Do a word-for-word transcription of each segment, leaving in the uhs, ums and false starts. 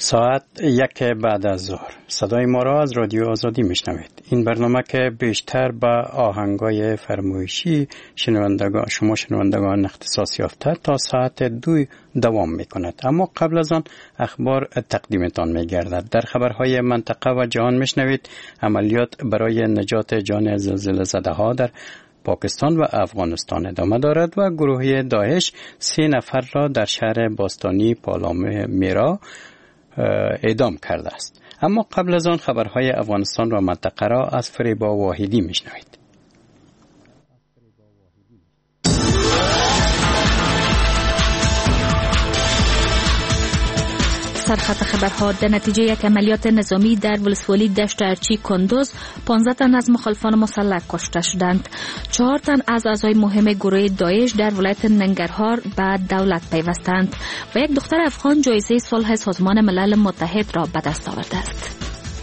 ساعت یک بعد از ظهر صدای ما را از رادیو آزادی میشنوید. این برنامه که بیشتر به آهنگای فرمایشی شنوندگان شما شنوندگان اختصاص یافته تا ساعت دو دوام میکند، اما قبل از آن اخبار تقدیمتان میگردد. در خبرهای منطقه و جهان میشنوید عملیات برای نجات جان زلزله زده ها در پاکستان و افغانستان ادامه دارد و گروه داعش سه نفر را در شهر باستانی پالام میرا اعدام کرده است. اما قبل از آن خبرهای افغانستان و منطقه را از فریبا واحدی میشنوید. سرخط خبرها: در نتیجه یک عملیات نظامی در ولسوالی دشت ارچی کندوز پانزده تن از مخالفان مسلح کشته شدند. چهار تن از اعضای مهم گروه داعش در ولایت ننگرهار به دولت پیوستند و یک دختر افغان جایزه صلح سازمان ملل متحد را به دست آورده است.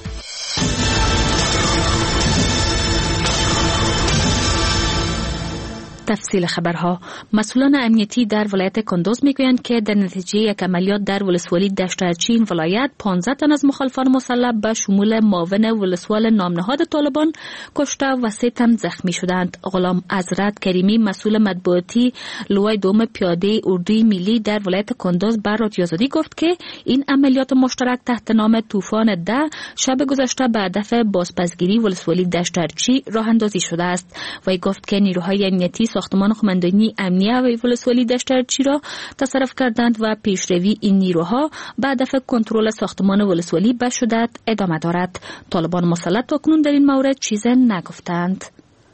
تفصیل خبرها: مسئولان امنیتی در ولایت کندوز میگویند که در نتیجه یک عملیات در ولسوالی دشت ارچی این ولایت پانزده تن از مخالفان مسلح به شمول معاون ولسوال نامنهاد طالبان کشته و سه تن زخمی شدند. غلام عزرت کریمی مسئول مطبوعاتی لوای دوم پیاده اردوی ملی در ولایت کندوز بر رادیو آزادی گفت که این عملیات مشترک تحت نام طوفان ده شب گذشته به هدف بازپسگیری ولسوالی دشت ارچی راه اندازی شده است. وی گفت که نیروهای امنیتی ساختمان قماندانی امنیه و ولسوالی دشت ارچی را تصرف کردند و پیشروی این نیروها به هدف کنترل ساختمان ولسوالی به شدت ادامه دارد. طالبان مسلح تاکنون در این مورد چیزی نگفتند.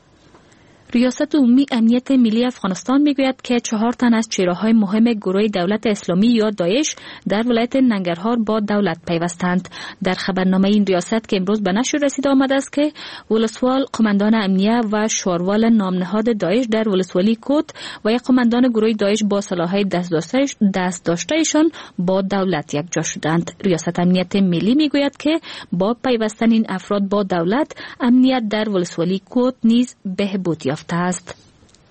ریاست عمومی امنیت ملی افغانستان میگوید که چهار تن از چهره‌های مهم گروه دولت اسلامی یا داعش در ولایت ننگرهار با دولت پیوستند. در خبرنامه این ریاست که امروز به نشر رسیده آمده است که ولسوال قماندان امنیه و شاروال نامنهاد داعش در ولسوالی کوت و یک قماندان گروه داعش با سلاح‌های دست داشتهشان با دولت یکجا شدند. ریاست امنیت ملی میگوید که با پیوستن این افراد با دولت، امنیت در ولسوالی کوت نیز بهبود است.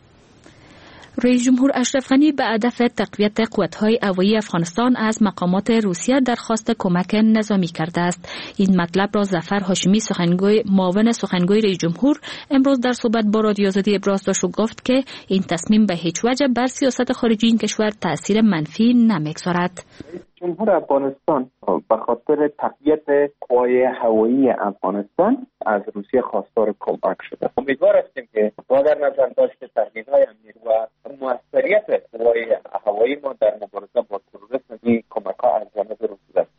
رئیس جمهور اشرف غنی به هدف تقویت قوت‌های هوایی افغانستان از مقامات روسیه درخواست کمک نظامی کرده است. این مطلب را ظفر هاشمی سخنگوی معاون سخنگوی رئیس جمهور امروز در صحبت با رادیو آزادی ابراز داشت و گفت که این تصمیم به هیچ وجه بر سیاست خارجی این کشور تأثیر منفی نمی‌گذارد. جمهور افغانستان به خاطر تقویت قوای هوایی افغانستان از روسیه خواستار کمک شده. امیدوار هستیم که با در نظر داشت تهدیدهای امنیتی و موثریت قوای هوایی ما در مبارزه با تروریسم این کمک‌ها از جانب روسیه است.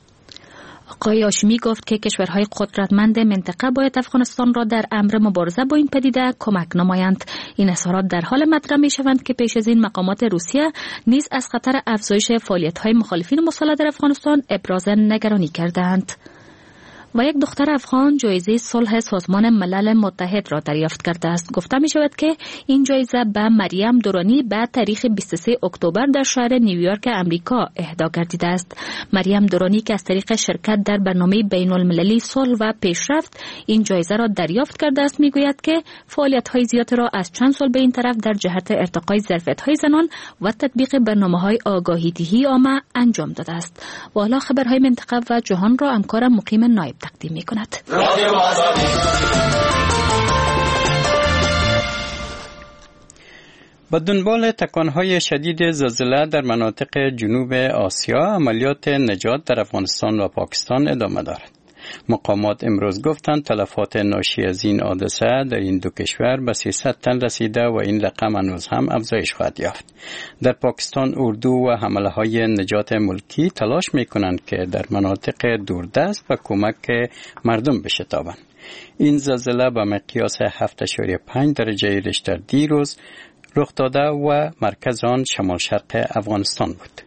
آقای هاشمی گفت که کشورهای قدرتمند منطقه باید افغانستان را در امر مبارزه با این پدیده کمک نمایند. این اظهارات در حال مطرح می شوند که پیش از این مقامات روسیه نیز از خطر افزایش فعالیت‌های مخالفین مسلح در افغانستان ابراز نگرانی کردند. و یک دختر افغان جایزه صلح سازمان ملل متحد را دریافت کرده است. گفته می شود که این جایزه به مریم دورانی به تاریخ بیست و سوم اکتبر در شهر نیویورک امریکا اهدا گردیده است. مریم دورانی که از طریق شرکت در برنامه بین المللی صلح و پیشرفت این جایزه را دریافت کرده است، می گوید که فعالیت‌های زیاد را از چند سال به این طرف در جهت ارتقای ظرفیت‌های زنان و تطبیق برنامه‌های آگاهی‌دهی عامه انجام داده است. و حالا خبرهای منطقه و جهان را همکارم مقیم نایب تقدیم می کند. با دنبال تکانهای شدید زلزله در مناطق جنوب آسیا، عملیات نجات در افغانستان و پاکستان ادامه دارد. مقامات امروز گفتند تلفات ناشی از این حادثه در این دو کشور به سیصد تن رسیده و این رقم هنوز هم افزایش خواهد یافت. در پاکستان اردو و حمله های نجات ملکی تلاش می کنند که در مناطق دوردست و کمک مردم بشتابند. این زلزله به مقیاس هفت اشاریه پنج درجه ریشتر دیروز رخ داده و مرکز آن شمال شرق افغانستان بود.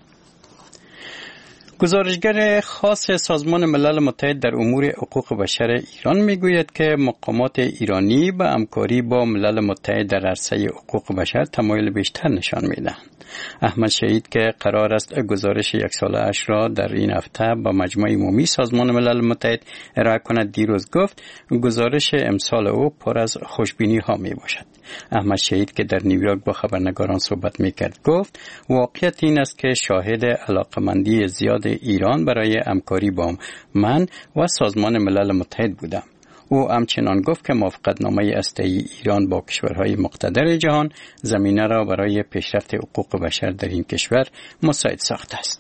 گزارشگر خاص سازمان ملل متحد در امور حقوق بشر ایران میگوید که مقامات ایرانی به همکاری با ملل متحد در عرصه حقوق بشر تمایل بیشتر نشان میدهند. احمد شهید که قرار است گزارش یک ساله اش را در این هفته با مجمع عمومی سازمان ملل متحد ارائه کند، دیروز گفت گزارش امسال او پر از خوشبینی ها می باشد. احمد شهید که در نیویورک با خبرنگاران صحبت میکرد گفت واقعیت این است که شاهد علاقمندی زیاد ایران برای همکاری با من و سازمان ملل متحد بودم. او همچنان گفت که موافقتنامه هسته‌ای ایران با کشورهای مقتدر جهان زمینه را برای پیشرفت حقوق بشر در این کشور مساعد ساخته است.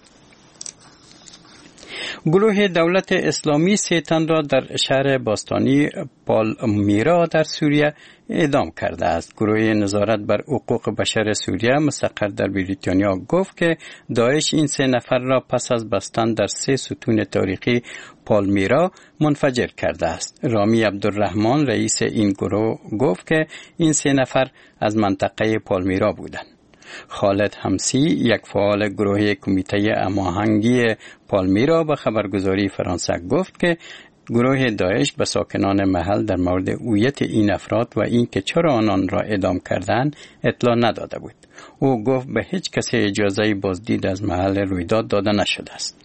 گروه دولت اسلامی سه تن را در شهر باستانی پالمیرا در سوریه اعدام کرده است. گروه نظارت بر حقوق بشر سوریه مستقر در بریتانیا گفت که داعش این سه نفر را پس از بستن در سه ستون تاریخی پالمیرا منفجر کرده است. رامی عبدالرحمن رئیس این گروه گفت که این سه نفر از منطقه پالمیرا بودند. خالد همسی یک فعال گروه کمیته هماهنگی پالمیرا به خبرگزاری فرانسه گفت که گروه داعش به ساکنان محل در مورد هویت این افراد و اینکه چرا آنان را اعدام کردند اطلاع نداده بود. او گفت به هیچ کسی اجازه بازدید از محل رویداد داده نشده است.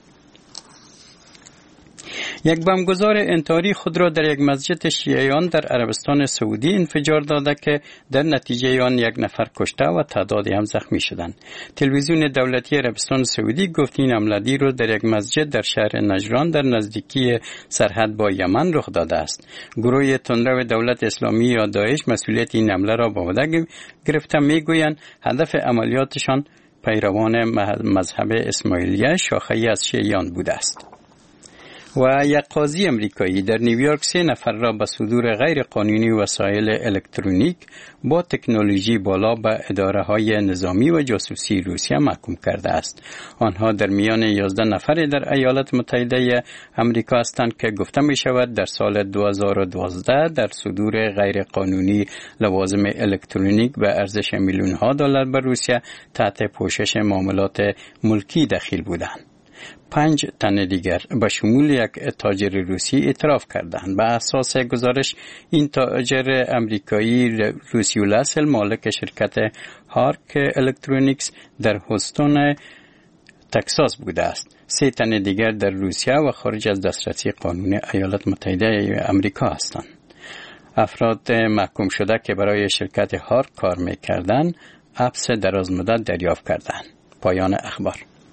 یک بمبگذار انتحاری خود را در یک مسجد شیعیان در عربستان سعودی انفجار داده که در نتیجه آن یک نفر کشته و تعدادی هم زخمی شدند. تلویزیون دولتی عربستان سعودی گفت این حمله رو در یک مسجد در شهر نجران در نزدیکی سرحد با یمن رخ داده است. گروه تندرو دولت اسلامی یا داعش مسئولیت این حمله را به عهده گرفته، میگویند هدف عملیاتشان پیروان مذهب اسماعیلیه شاخه‌ای از شیعیان بوده است. و یک قاضی امریکایی در نیویورک سه نفر را به صدور غیر قانونی وسایل الکترونیک با تکنولوژی بالا به اداره های نظامی و جاسوسی روسیه محکوم کرده است. آنها در میان یازده نفر در ایالات متحده امریکا هستند که گفته می شود در سال دو هزار و دوازده در صدور غیر قانونی لوازم الکترونیک به ارزش میلیون ها دلار به روسیه تحت پوشش معاملات ملکی دخیل بودند. پنج تن دیگر به شمول یک تاجر روسی اعتراف کردند. به اساس گزارش این تاجر امریکایی روسی الاصل مالک شرکت هارک الکترونیکس در هوستون تکساس بوده است. سه تن دیگر در روسیه و خارج از دسترسی قانونی ایالات متحده امریکا هستند. افراد محکوم شده که برای شرکت هارک کار می‌کردند حبس درازمدت دریافت کردند. پایان اخبار.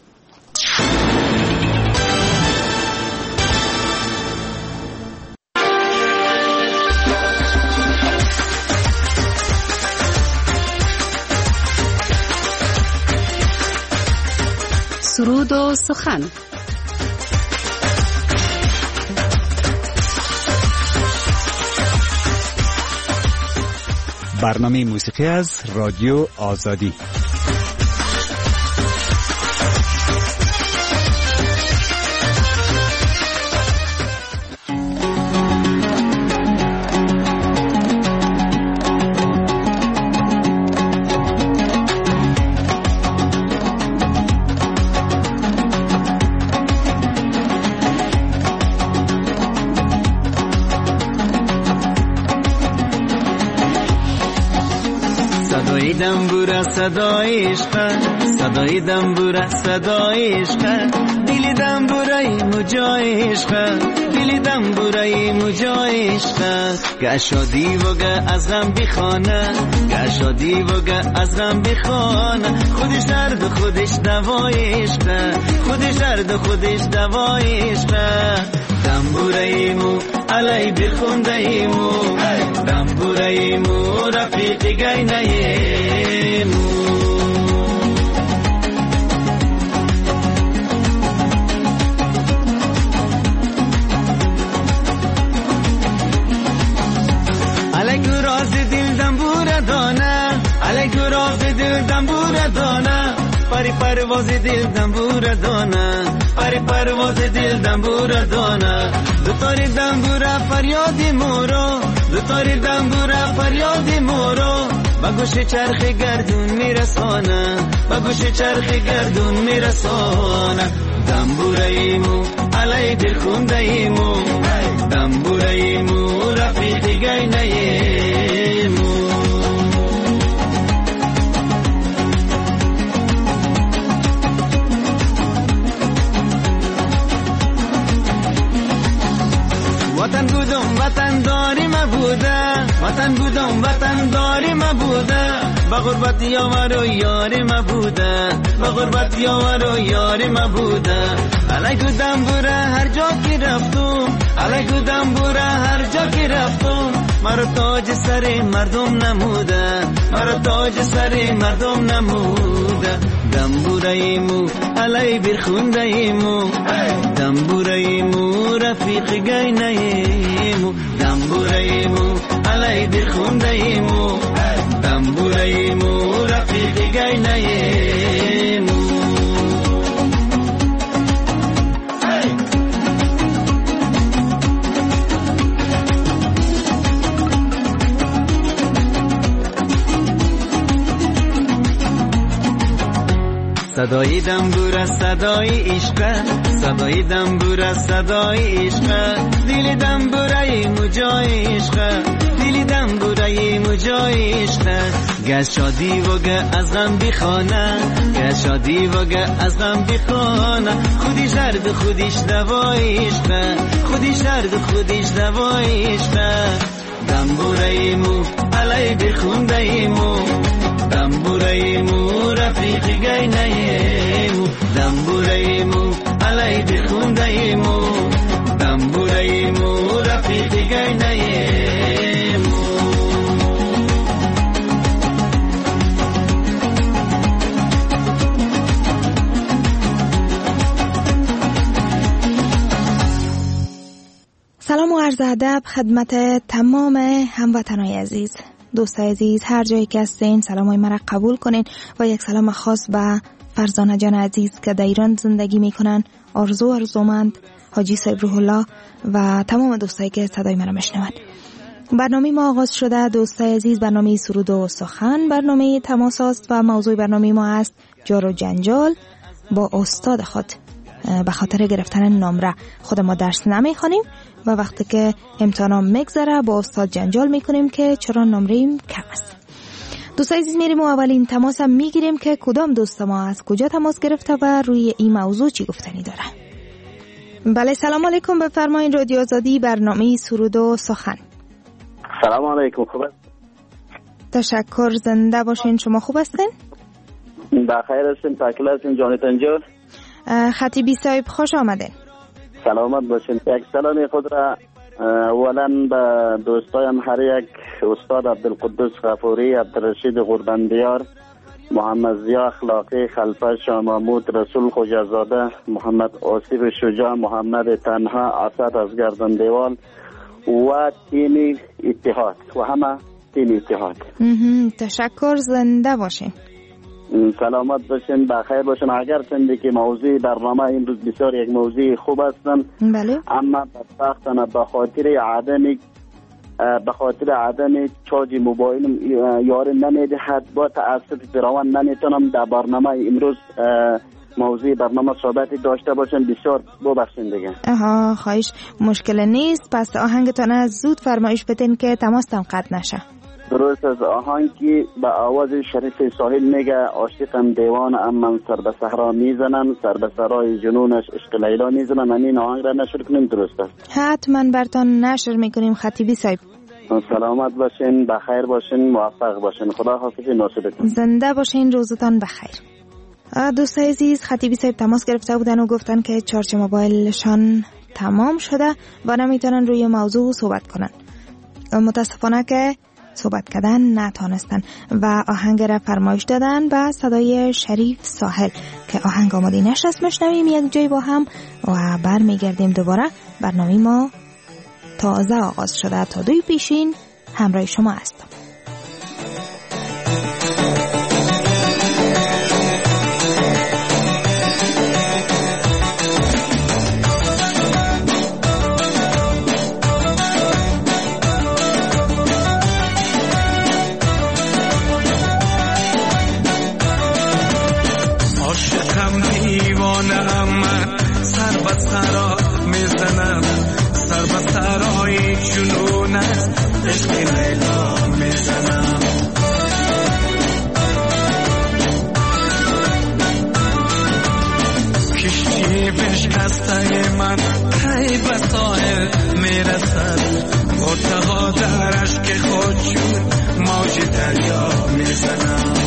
سرود و سخن. برنامه موسیقی از رادیو آزادی. دنبوره صدای عشق، صدای دنبوره صدای عشق، دل دنبوره مجای عشق، دل دنبوره مجای عشق، گشادی وگه از غم بخانه، گشادی وگه از غم بخانه، خودش درد خودش دوای عشق، خودش درد خودش دوای عشق، دنبوره مو علی بخونده ایمو، دنبوره ایمو رفیق گینه ایمو. علی گراز دل دنبوره دانه، علی گراز دل دنبوره دانه، پری پرواز دل دنبوره دانه، پری پرواز دل دنبوره دانه، دو تاری دنبوره فریادی مورو، دو تاری دنبوره فریادی مورو، با گوش چرخ گردون میرسانه، با گوش چرخ گردون میرسانه، دنبوره ایمو علی دل خونده ایمو، دنبوره ایمو رفیق گینه ایمو. وطن گودم وطن داریم مبوده وطن بودم وطن داری مبوده با غربت یار و یاری مبوده با غربت یار و یاری مبوده علیکو دنبوره هر جا که رفتم علیکو دنبوره هر جا که رفتم مرا تاج سر مردم نموده مرا تاج سر مردم نموده دنبوره ایمو علی برخونده ایمو دنبوره ایمو رفیق گینه ایمو دنبوره ایمو علی برخونده ایمو دنبوره ایمو رفیق گینه ایمو صدای دنبور صدای عشق صدای دنبور صدای عشق دل دنبورای مجای عشق دل دنبورای مجای عشق گه شادی و گه از غم بخانه گه شادی و گه از غم بخانه خودی درد خودیش دوای عشق خودی درد خودیش دوای عشق دنبورای مو علی بخونده ایمو دنبوره مو رفیق گینه ایمو دنبوره مو علی بخونده ایمو دنبوره مو رفیق گینه ایمو سلام و عرض ادب خدمت تمام هموطنای عزیز، دوستای عزیز، هر جایی که هستین سلامای مرا قبول کنین و یک سلام خاص به فرزانه جان عزیز که در ایران زندگی میکنن، آرزو ارزومند، حاجی صاحب روح الله و تمام دوستایی که صدای مرا میشنون. برنامه ما آغاز شده دوستای عزیز. برنامه سرود و سخن برنامه تماس است و موضوع برنامه ما است جار و جنجال با استاد خود. به خاطر گرفتن نمره خود ما درس نمیخوانیم و وقتی که امتحانم میگذره با استاد جنجال میکنیم که چرا نمره‌ایم کم است. دوستای عزیز میریم و اولین تماس هم میگیریم که کدام دوست ما از کجا تماس گرفته و روی این موضوع چی گفتنی داره. بله سلام علیکم، بفرمایید رادیو آزادی برنامه سرود و سخن. سلام علیکم، خوب است؟ تشکر، زنده باشین. شما خوب هستین؟ بخیر هستیم، تکل هستیم جانتان جان. خطیبی صاحب خوش آمدین. سلامت باشین. یک سلام خود را اولا به دوستایم هر یک استاد عبدالقدوس غفوری، عبدالرشید قربندیار، محمد ضیا اخلاقی، خلفه شاه محمود، رسول خوجازاده، محمد آصف شجاع، محمد تنها، اسد از گردن دیوال و تیم اتحاد و همه تیم اتحاد. تشکر، زنده باشین. سلامت باشین، بخیر باشین. اگر چندی که موضوع برنامه امروز بسیار یک موضوع خوب هستن، بله، اما بدبختانه به خاطر عدم به خاطر عدم چارج موبایلم یاری نمیدهد. با تاسف فراوان نمیتونم در برنامه امروز موضوع برنامه صحبتی داشته باشم. بسیار ببخشید دیگه. آها، خواهش، مشکل نیست. پس آهنگتون از زود فرمایش بدین که تماستم قطع نشه. درست از آهنگ که به آواز شریف ساحل میگه عاشقم دیوان اما سر به صحرا میزنم، سر به سرای جنونش عشق لیلا میزنم. این آهنگ را نشر کنیم. درست است؟ حتما برتان نشر میکنیم خطیبی صاحب. سلامت باشین، بخیر باشین، موفق باشین. خدا حافظ، ناصرتون. زنده باشین، روزتان بخیر. دوستای عزیز، خطیبی صاحب تماس گرفته بودن و گفتن که چارج موبایلشان تمام شده و نمیتونن روی موضوع صحبت کنن. متاسفانه که صحبت کردن نتانستن و آهنگ را فرمایش دادن با صدای شریف ساحل که آهنگ آماده نشست. مشنویم یک جای با هم و بر میگردیم دوباره. برنامه ما تازه آغاز شده، تا دوی پیشین همراه شما هستم. سرا میزنم، سر به سرای جنون است عشق لیلا میزنم. کشتی کشتی بشکسته من کی به ساحل میرسد غوطه‌ها در اشک خود چون موج دریا میزنم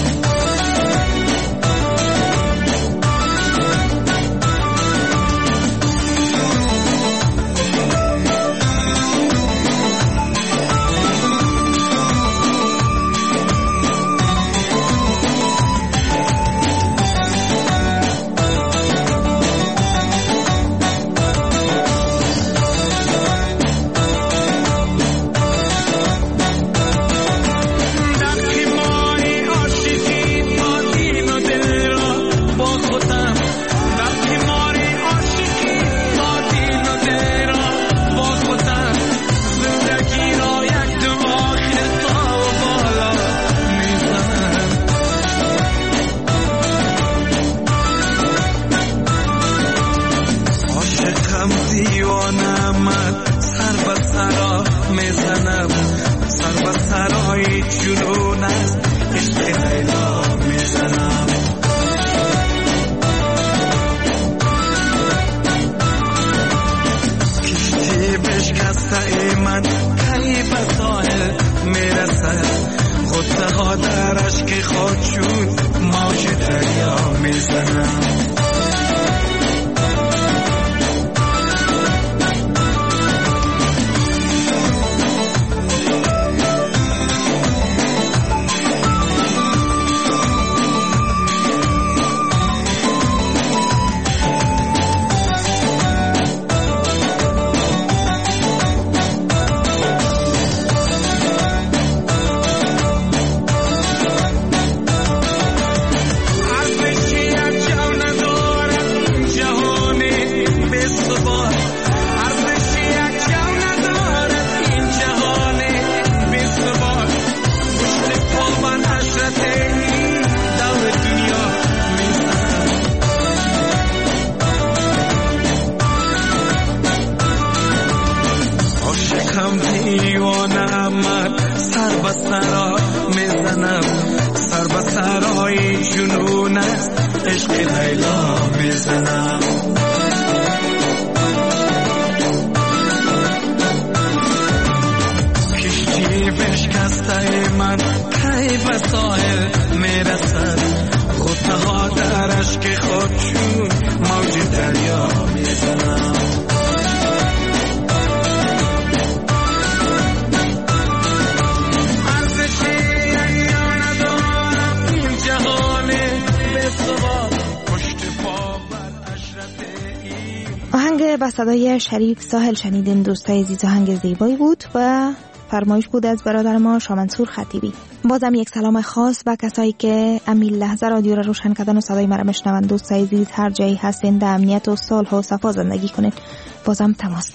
با صدای شریف ساحل شنیدین دوستای عزیز. آهنگ زیبایی بود و فرمایش بود از برادر ما شامنصور خطیبی. بازم یک سلام خاص به کسایی که امیل لحظه رادیو را روشن کردن و صدای مرا میشنون. دوستای عزیز هر جایی هستین در امنیت و صلح و صفا زندگی کنین. بازم تماس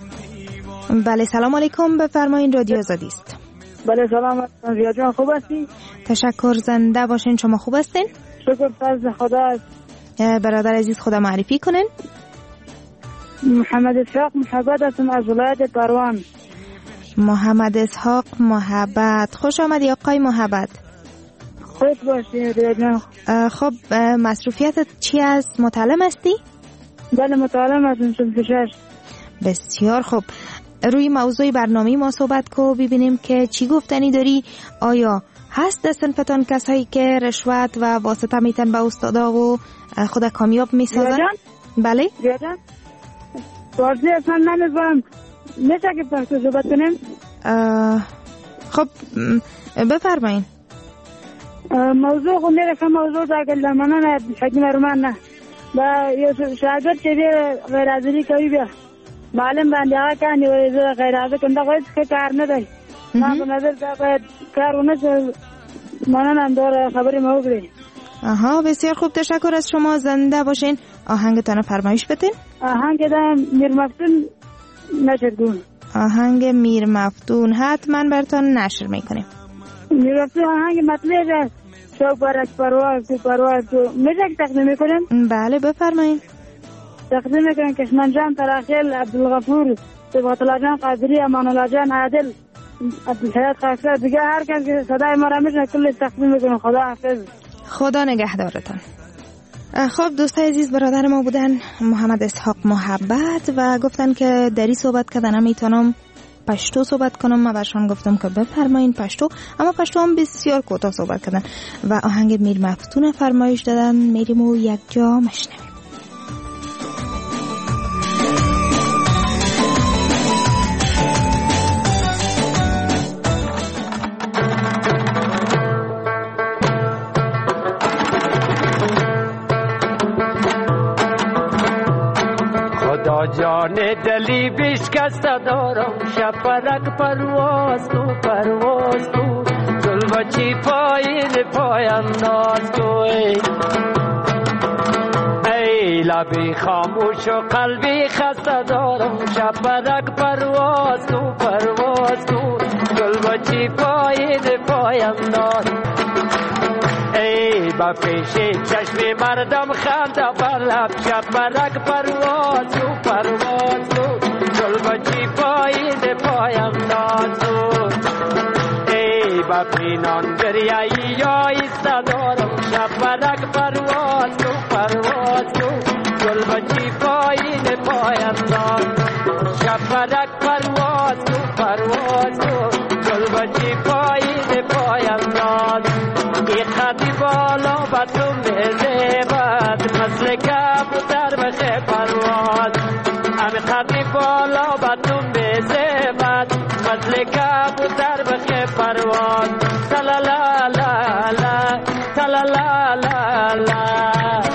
داریم. بله سلام علیکم، بفرمایین رادیو آزادی است. بله سلام ریا جان، خوب هستی؟ تشکر، زنده باشین. شما خوب هستین؟ شکر فضل خدا است. برادر عزیز خدا معرفی کنین. محمد اسحاق محبت هستم از ولایت پروان. محمد اسحاق محبت، خوش آمدی آقای محبت. خوش باشی ریا جان. خب مصروفیتت چی است؟ متعلم هستی؟ بله متعلم هستم. شش. بسیار خوب، روی موضوع برنامه ما صحبت کو ببینیم که چی گفتنی داری. آیا هست در صنفتان کسایی که رشوت و واسطه میتن به استادا و خود کامیاب میسازن؟ بله ریا جان فارسی اصلا نمیفهم، میشه که فارسی صحبت کنیم؟ خب بفرمایین. موضوع خود میره که موضوع داخل دمانان حکم رومان نه و یه شاگرد که غیر حاضری کوي بیا معلم باندې هغه کاندي وایي غیر حاضر کنده غوښ ښه کار نه دی. ما په نظر دا باید کار ونه شي. مننه دور خبرې مو وکړي. آها بسیار خوب، تشکر از شما. زنده باشین. آهنگتان فرمایش بدین. آهنگ دا میر مفتون نشر کن. آهنگ میر مفتون حتما براتون نشر میکنیم. میر مفتون آهنگ مطلب است. شوق برک پرواز تو پرواز تو میشه که تقدیم میکنیم؟ بله بفرمایید. تقدیم میکنم کشمن جان تراخیل عبدالغفور صبغت الله جان قادری امان الله جان عادل عبدالحیات خاصه دیگه هر کس که صدای ما را میشنه کل تقدیم میکنم. خدا حافظ. خدا نگهدارتان. خب دوستای عزیز، برادر ما بودن محمد اسحاق محبت و گفتن که دری صحبت کردن میتونم پشتو صحبت کنم. من برشان گفتم که بفرمایین پشتو، اما پشتو هم بسیار کوتاه صحبت کردن و آهنگ میر مفتون فرمایش دادن. میریم و یک جا مشنویم. جان دلی بشکسته دارم، شپرک پرواز تو پرواز تو، گلبچی پایین پاینداز تو. ای, ای لبی خاموش و قلبی خسته دارم، شپرک پرواز تو پرواز تو، گلبچی پایین پاینداز. ای با پیش چشم مردم خنده بر لب، شپرک پرواز تو پرواز تو، گلبچی پایین پاینداز تو. ای با پینان دریایی یا ایسته دارم، شپرک پرواز تو پرواز تو، گلبچی پایین پاینداز. شپرک پرواز تو پرواز تو، گلبچی پایین پاینداز. ای خطی بالا با تو میزیبد، مثل کبوتر بخه پرواز. امی خطی بالا با تو میزیبد، مثل کبوتر بخه پرواز. تلالا لا لا تلالا لا لا.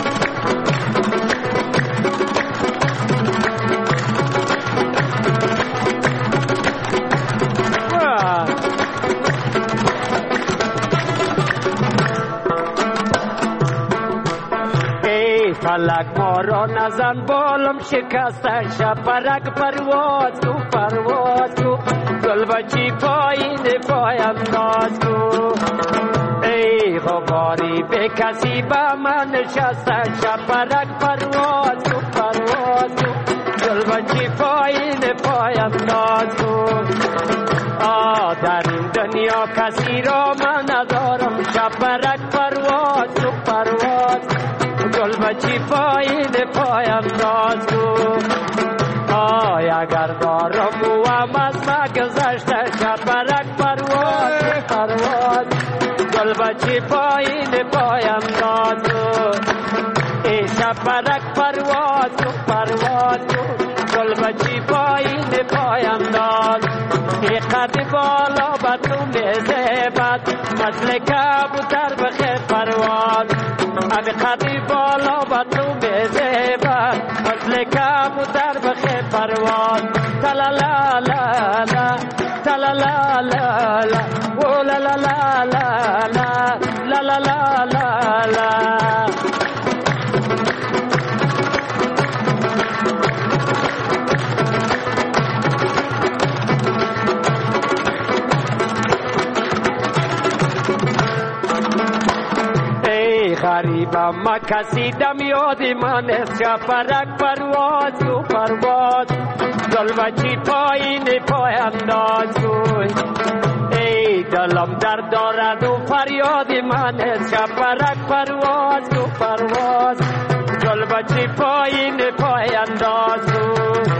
فلک ما را نزن بالم شکسته، شپرک پرواز تو پرواز تو، گلبچی پایین پاینداز تو. ای غباری به کسی با من نشسته، شپرک پرواز تو پرواز تو، گلبچی پایین پاینداز تو. آ در این دنیا کسی را من ندارم، شپرک پرواز تو پرواز، گلبچی پایین پاینداز تو. آی اگر دارم و هم از ما گذشته، شپرک پرواز تو پرواز، گلبچی پایین پاینداز تو. ای شپرک پرواز تو پرواز تو، گلبچی پایین پاینداز. ای قد بالا با تو میزیبد، مثل کبوتر بخه پرواز. امی قدی بالا با تو میزیبد، مثل کبوتر بخه پرواز. تلالا لا لا تلالا لا لا او لا لا لا لا لا لا لا لا لا. غریبم ما کسی دم یاد من است، شپرک پرواز تو پرواز، گلبچی پایین پاینداز تو. ای دلم درد دارد و فریاد من است، شپرک پرواز تو پرواز، گلبچی پایین پاینداز تو.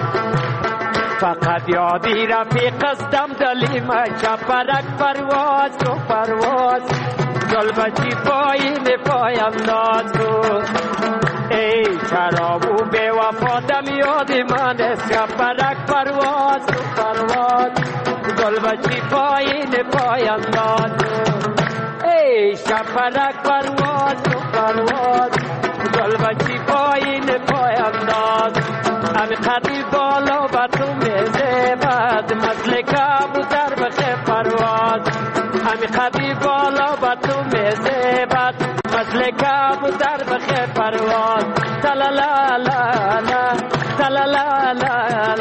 فقط یادی رفیق استم دلی من، شپرک پرواز تو پرواز، گلبچی پایین پاینداز تو. ای شراب و بے وفا دم یاد من است، شپرک پرواز تو پرواز، گلبچی پایین پاینداز تو. ای شپرک پرواز تو پرواز، گلبچی پایین پاینداز. امی قدی بالا با تو میزیبد، مثل کبوتر بخه پرواز. امی قدی بالا با تو میزیبد، مثل کبوتر بخه پرواز. تلالا لا لا تلالا لا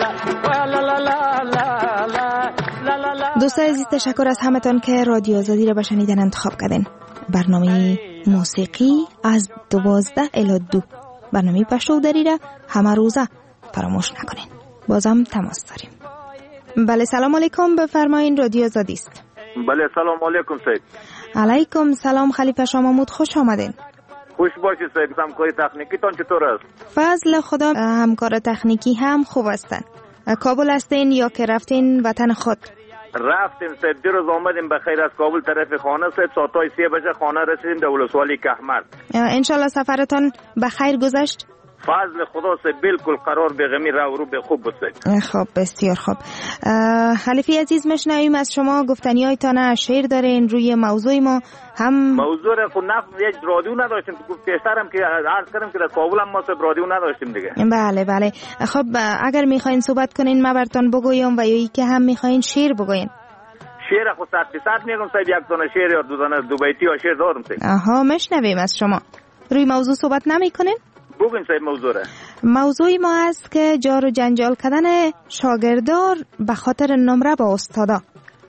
لا. دوستان عزیز، تشکر از همتون که رادیو آزادی را به شنیدن انتخاب کردین. برنامه موسیقی از دوازده الی دو، برنامه پشتو دری را همه روزه فراموش نکنین. بازم تماس داریم. بله سلام علیکم، بفرمایین رادیو آزادی است. بله سلام علیکم سید. علیکم سلام خلیفه شاه محمود، خوش آمدین. خوش باشید صاحب. همکاری تکنیکی تان چطور است؟ فضل خدا، همکار تکنیکی هم خوب هستن. کابل هستین یا که رفتین وطن خود؟ رفتیم صاحب، دیروز آمدیم بخیر از کابل طرف خانه صاحب. ساعتای سه بجه خانه رسیدیم در ولسوالی کهمر. انشالله سفرتان بخیر گذشت؟ فضل خدا سے بالکل قرار به غمی رو رو به خوب بسید. خب بسیار خوب. خلیفی عزیز، مشنویم از شما گفتنی هایتان شعر دارین روی موضوع ما. هم موضوع را خود نفت یک رادیو نداشتیم، پیشترم که عرض کردم که در کابل هم ما صاحب رادیو نداشتیم دیگه. بله بله. خب اگر میخواین صحبت کنین ما براتون بگویم و یا ای که هم میخواین شعر بگوین. شعر خود صد فیصد میگم صاحب، یک دونه شعر یا دو دونه دو بیتی یا شعر دارم صاحب. آها، مشنویم از شما. روی موضوع صحبت نمیکنین؟ بگوین صاحب موضوع را. موضوعی ما است که جار و جنجال کردن شاگردار به خاطر نمره با استادا.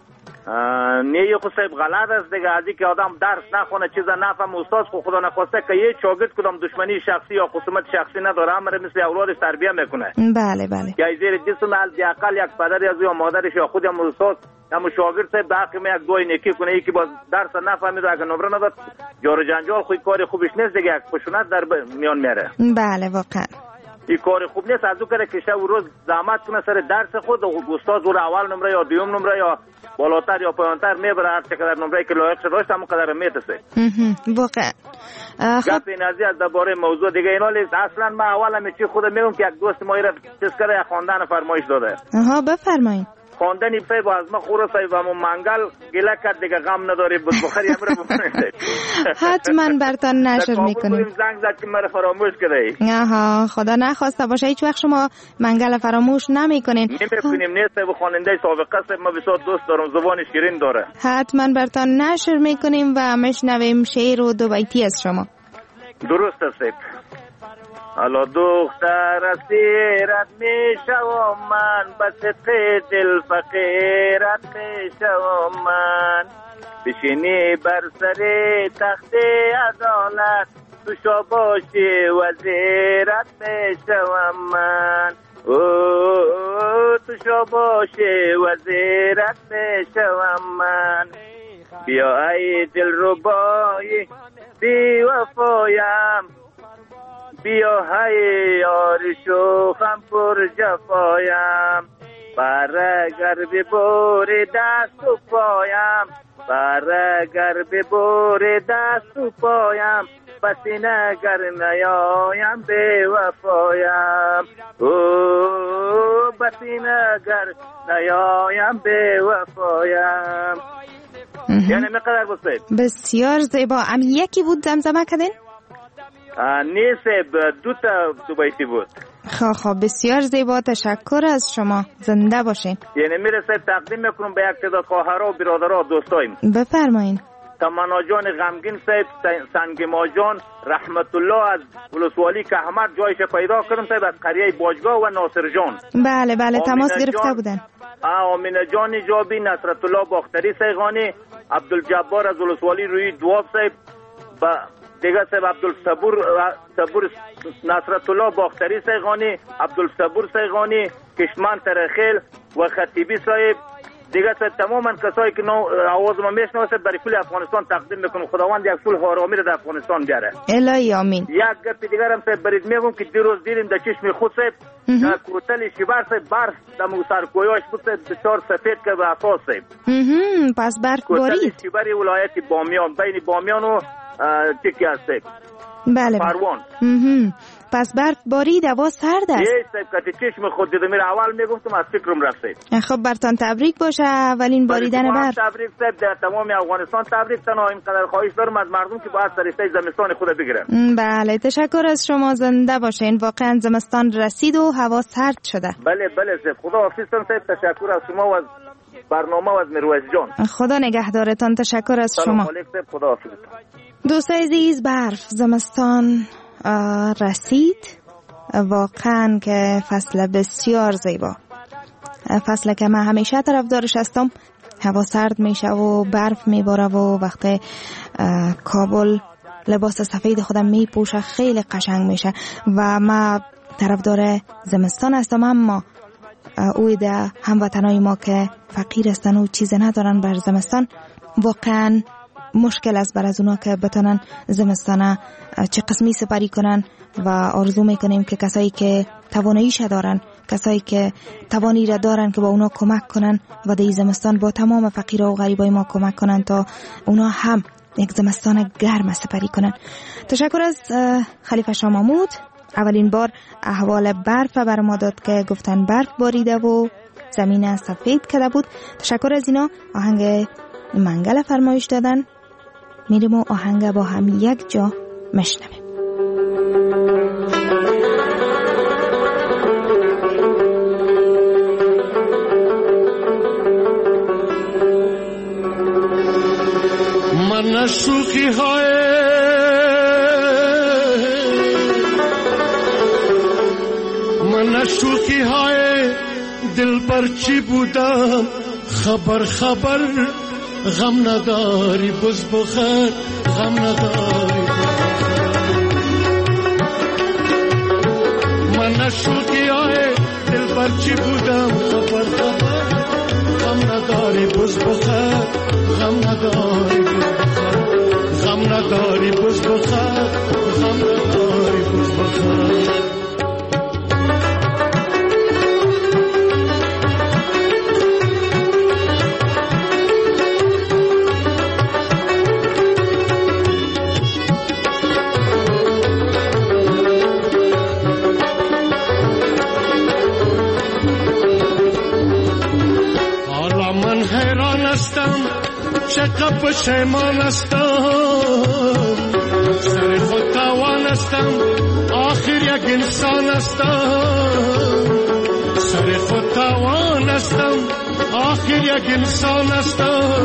نه خود صاحب غلط است دیگه. ازی که آدم درس نخونه چیزا نفهم، استاد خود خدا نخواسته که یه شاگرد کدام دشمنی شخصی یا خصومت شخصی نداره، امر مثل اولادش تربیه میکنه. بله بله. که زیر جسم حداقل یک پدر یا مادرش یا خود هم استاد هم شاگرد صاحب به حق یک دوی نیکی کنه. یکی باز درس نفهمید اگه نمره نداد، جار و جنجال خود کار خوبش نیست دیگه، یک خشونت در میان میاره. بله واقعا این کار خوب نیست. از اون کاره که شب و روز زحمت کنه سر درس خود، استاد ور اول نمره یا دوم نمره یا بالاتر یا پایانتر میبره، هر چقدر نمره که لایق شده داشت همون قدر میتسه. واقعا گپ این ازی از درباره موضوع دیگه اینا لیست. اصلا ما اول هم چی خودم میگم که یک دوست ما را چیز کرده، یک خواندن فرمایش داده. آها بفرمایید. خواندنی صاحب از ما خورا صاحب همون منگل گله کرد دیگه، غم نداری بود بخاری امره بکنید. حتما برتان نشر میکنیم. زنگ زد که مرا فراموش کرده. آها، خدا نخواسته باشه هیچ وقت شما منگل فراموش نمیکنین. نمیکنیم. نیست صاحب خواننده سابقه صاحب ما بسیار دوست دارم، زبان شیرین داره. حتما برتان نشر میکنیم و مشنویم شعر و دو بیتی از شما. درست است صاحب. حالا دختر اسیرت می شوم من، به صدق دل فقیرت می شوم من. بشینی بر سر تخت عدالت، تو شو باشی وزیرت می شوم من. اوه تو شو باشی وزیرت می شوم من. بیا ای دل ربای بی وفایم، بیا های یار شوخم پر جفایم. برگر ببور دست و پایم، برگر ببور دست و پایم. بسی نگر نیایم به وفایم، اوه بسی نگر نیایم به وفایم. یعنی مقدر بسید بسیار زیبا. ام یکی بود زمزمه کردین؟ نیست، دو تا دو بیتی بود. خواه خواه بسیار زیبا، تشکر از شما، زنده باشین. یعنی میرسه تقدیم میکنم به یک تعداد خواهرها و برادرها و دوستایم. بفرمایین. تمنا جان غمگین صاحب، سنگ ماجان رحمت الله از ولسوالی کهمر جایش پیدا کردم صاحب، از قریه باجگاه و ناصر جان. بله بله تماس گرفته بودن. آمینه جان جابی، نصرت الله باختری سیغانی، عبدالجبار از ولسوالی روی دواب صاحب، با دیگه صاحب عبدالصبور صبور نصرت الله باختری سیغانی، عبدالصبور سیغانی، کشمن ترخیل و خطیبی صاحب. دیگه صاحب تماما کسایی که آواز ما میشنوه صاحب برای کل افغانستان تقدیم میکنم. خداوند یک صلح آرامی رو در افغانستان بیاره. الهی آمین. یک گپ دیگر هم صاحب برید میگم که دیروز دیدیم در چشم خود صاحب در کوتل شیبر صاحب برف در سرکویاش بود صاحب بسیار سفید که به اساس صاحب. پس برف بارید. کوتل شیبر ولایت بامیان، بین بامیان و چکی هست صاحب. بله پروان. پس برف بارید، هوا سرد است. یه صاحب که چشم خود دیدم میره اول میگفتم از فکرم رفت صاحب. خب برتان تبریک باشه اولین باریدن برف. تبریک صاحب، در تمام افغانستان تبریک. تنها اینقدر خواهش دارم از مردم که باید سریسته زمستان خود بگیرن. بله تشکر از شما، زنده باشین. واقعا زمستان رسید و هوا سرد شده. بله بله صاحب، خدا حافظتان صاحب. تشکر از شما و از برنامه و از مرویز جان. خدا نگهدارتان. تشکر از شما. سلام علیکم، خدا حافظتان. دوستای عزیز، برف زمستان رسید. واقعا که فصل بسیار زیبا، فصل که من همیشه طرفدارش هستم. هوا سرد میشه و برف میباره و وقتی کابل لباس سفید خودم میپوشه خیلی قشنگ میشه و من طرفدار زمستان هستم. اما اویده هموطنای ما که فقیر هستن و چیز ندارن بر زمستان، واقعا مشکل است بر از اونا که بتونن زمستانه چه قسمی سپری کنن و آرزو میکنیم که کسایی که تواناییش دارن، کسایی که توانی را دارن که با اونا کمک کنن و در زمستان با تمام فقیرها و غریبای ما کمک کنن تا اونا هم یک زمستان گرم سپری کنن. تشکر از خلیفه شاه محمود. اولین بار احوال برف بر ما داد که گفتن برف باریده و زمین سفید کرده بود. تشکر از اینا. آهنگ منگل فرمایش دادن. میریم و آهنگ با هم یک جا مشنویم. من شوخی های من شوخی های دل پر چی بودم خبر خبر غم نداری بز بخیر غم نداری من شوخی های دل پر چی بودم خبر خبر غم نداری بز بخیر غم نداری غم نداری بز بخیر غم نداری بز بخیر چقدر پشیمان هستم سر خود توان هستم آخر یک انسان هستم سر خود توان هستم آخر یک انسان هستم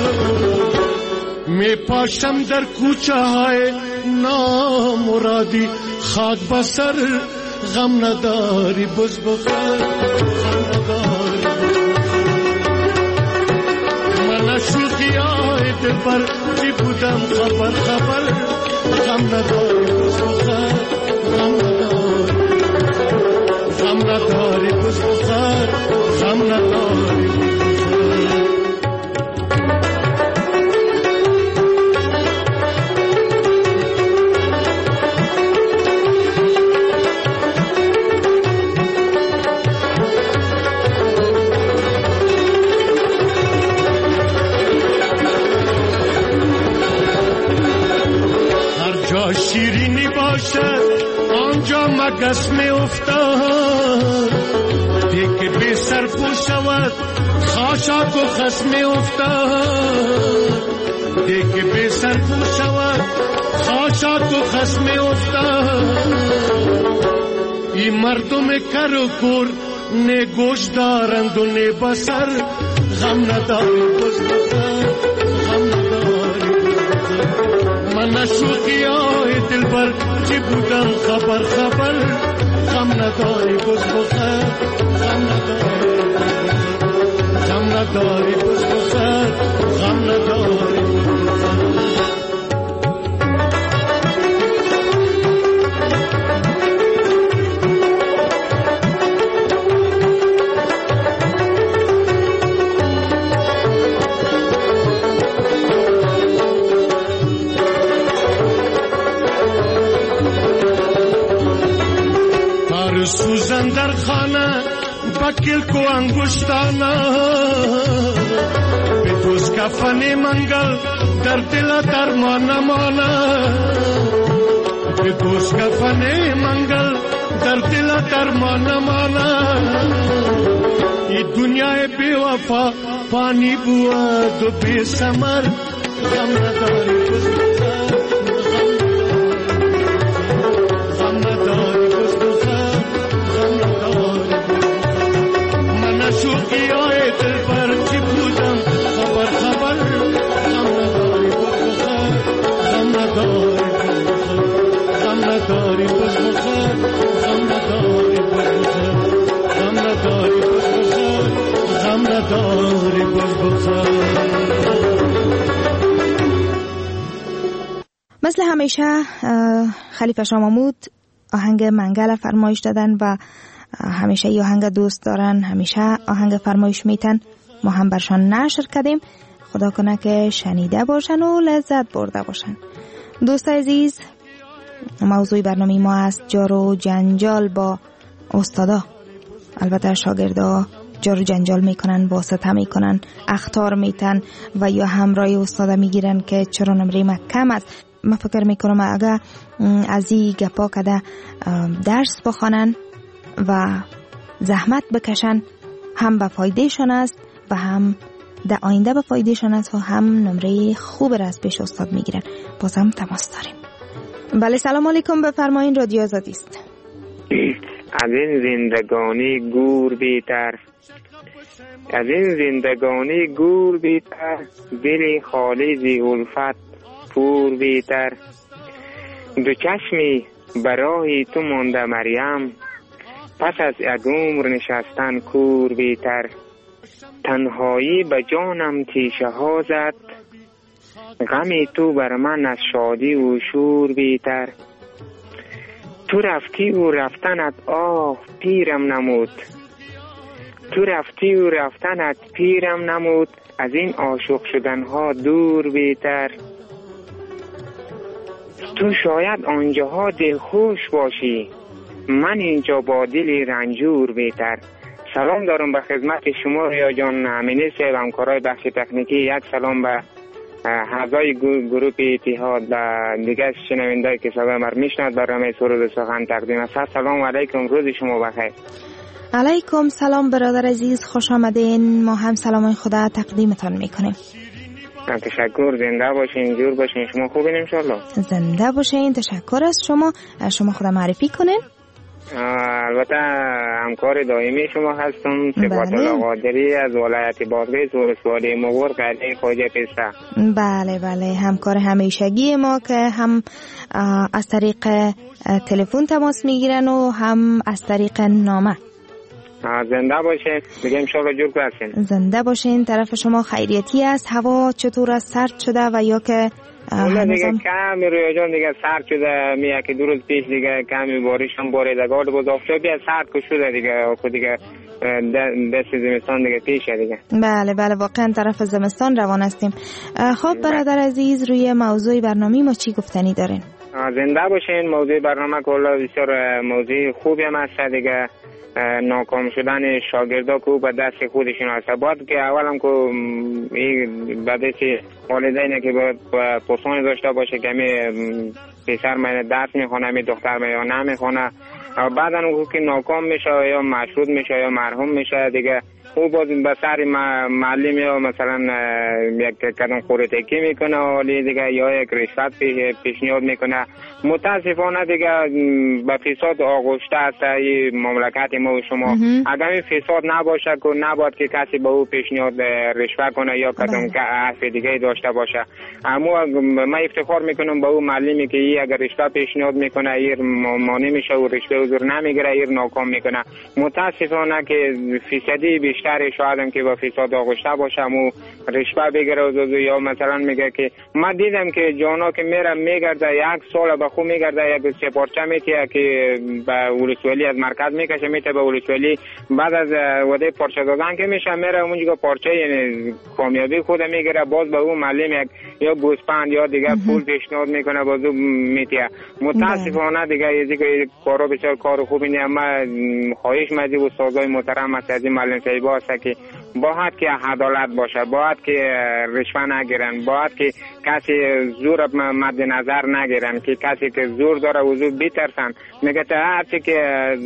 می پاشم در کوچه های نامرادی خاک بسر غم نداری بز بخیر غم نداری شوخی های دل پر چی بودم خبر خبر غم نداری بز بخیر غم نداری غم نداری بز بخیر غم نداری شیرینی باشد آنجا مگس می افتاد دیگه بی سر پو شود خاشاک و خس می افتاد دیگه بی سر پو شود خاشاک و خس می افتاد این مردم کر و کور نه گوش دارند و نه بسر غم نداری بز بخیر غم نداری من شوخی های دل بر چی بودم خبر خبر غم نداری بز بخیر غم نداری غم نداری بز بخیر غم نداری سوزن در خانه بکل کو انگشتانا به دوز کفن منگل در دل درمان مانا به دوز کفن منگل در دل درمان مانا ای دنیای بی وفا پانی بود و بی سمر غم نداری بز بخیر غم نداری بز بخیر شوخی های دل پر چی بودم خبر خبر غم نداری بز بخیر غم نداری غم نداری بز بخیر غم نداری بز بخیر غم نداری بز بخیر غم نداری بز بخیر. مثل همیشه خلیفه شاه محمود آهنگ منگل فرمایش دادن و همیشه ای آهنگ دوست دارن، همیشه آهنگ فرمایش میتن، ما هم برشان نشر کردیم. خدا کنه که شنیده باشن و لذت برده باشن. دوست عزیز، موضوع برنامه ما است جار و جنجال با استادا. البته شاگردا جار و جنجال میکنن، واسطه میکنن، اخطار میتن و یا همراه استادا میگیرن که چرا نمره ما کم است. من فکر میکنم اگه از این گپا کده درس بخوانن و زحمت بکشن، هم به فایدهشان است و هم در آینده به فایدهشان است و هم نمره خوب را از پیش استاد میگیرن. بازم تماس داریم. بله سلام علیکم، بفرمایین، رادیو آزادی است. از این زندگانی گور بیتر، از این زندگانی گور بیتر، دل خالی زی الفت پور بیتر. دو چشمی برای تو مانده مریم، پس از یک عمر نشستن کور بیتر. تنهایی به جانم تیشه ها زد، غمی تو بر من از شادی و شور بیتر. تو رفتی و رفتنت آه پیرم نمود، تو رفتی و رفتنت پیرم نمود، از این عاشق شدنها دور بیتر. تو شاید آنجاها دلخوش باشی، من اینجا با دلی رنجور بیتر. سلام دارم به خدمت شما ریا جان امینی صاحب، همکارای بخش تکنیکی. یک سلام به اعضای گروه اتحاد و دیگر شنونده‌ای که صدای ما میشنوند. برنامه سرود سخن تقدیم است. سلام علیکم، روز شما بخیر. علیکم سلام برادر عزیز، خوش آمدین. ما هم سلام خدا تقدیمتان میکنیم. تشکر، زنده باشین، جور باشین. شما خوبین ان شاء الله؟ زنده باشین، تشکر از شما. شما خود معرفی کنین. البته همکار دائمی شما هستم، صفات الله قادری از ولایت بادغیس و ولسوالی مغور قلعه خواجه پسته. بله بله، همکار همیشگی ما که هم از طریق تلفن تماس میگیرن و هم از طریق نامه. زنده باشین دیگه، انشالله جور کنین. زنده باشین. طرف شما خیریتی است؟ هوا چطور است؟ سرد شده و یا که اولا دیگه کمی روی جان دیگه سرد شده، میگه که دو روز پیش دیگه کمی بارش هم باریده، گارد باز آفتاب بیا سرد که شده دیگه، خود دیگه دست زمستان دیگه پیشه دیگه. بله بله، واقعا طرف زمستان روان هستیم. خب برادر عزیز، روی موضوع برنامه ما چی گفتنی دارین؟ زنده باشین. موضوع برنامه کلا بسیار موضوع خوبی هم هست دیگه. ناکام شدن شاگردا که به دست خودشون هست، باید که اولم که این به دست والدینه که باید پرسانی داشته باشه که می پسر من درس میخونه، می دختر من یا نمیخونه، بعدا که ناکام میشه یا مشروط میشه یا مرحوم میشه دیگه، او باز به سر معلم یا مثلا یک قدم خورتکی میکنه حالی دیگه، یا یک رشوت پیشنهاد میکنه. متاسفانه دیگه به فساد آغشته است این مملکت ما و شما. اگر این فساد نباشه که نباید که کسی به او پیشنهاد رشوت کنه یا قدم حرف دیگه داشته باشه. اما من افتخار میکنم به او معلمی که این اگر رشوت پیشنهاد میکنه این مانع میشه و رشوت حضور نمیگیره، این ناکام میکنه. متاسفانه که فیصدی بیشتر شاید که با فساد آغشته باشه و رشوه بگیره، یا مثلا میگه که من دیدم که جانا که میره میگرده یک سال به خود میگرده یک سپارچه میتیه که به ولسوالی از مرکز میکشه میته به ولسوالی، بعد از وده پارچه دادن که میشه میره اونجا پارچه یعنی کامیابی خود میگیره، باز به اون معلم یک یا گوسپند یا دیگه پول پیشنهاد میکنه باز میتیه. متاسفانه دیگه یزی که کارو بسیار کار خوبی نیست. من خواهش مدی استادای محترم از این معلم صاحبا است که باید که عدالت باشه، باید که رشوه نگیرن، باید که کسی زور مد نظر نگیرن، که کسی که زور داره و زور بیترسن. میگه تا هرچی که